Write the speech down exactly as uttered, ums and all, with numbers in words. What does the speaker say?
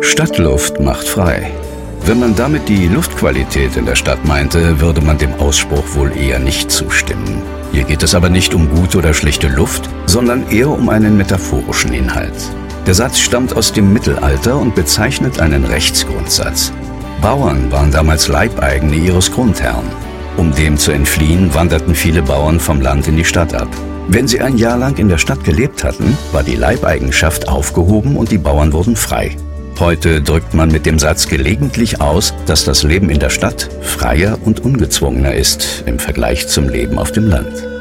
Stadtluft macht frei. Wenn man damit die Luftqualität in der Stadt meinte, würde man dem Ausspruch wohl eher nicht zustimmen. Hier geht es aber nicht um gute oder schlechte Luft, sondern eher um einen metaphorischen Inhalt. Der Satz stammt aus dem Mittelalter und bezeichnet einen Rechtsgrundsatz. Bauern waren damals Leibeigene ihres Grundherrn. Um dem zu entfliehen, wanderten viele Bauern vom Land in die Stadt ab. Wenn sie ein Jahr lang in der Stadt gelebt hatten, war die Leibeigenschaft aufgehoben und die Bauern wurden frei. Heute drückt man mit dem Satz gelegentlich aus, dass das Leben in der Stadt freier und ungezwungener ist im Vergleich zum Leben auf dem Land.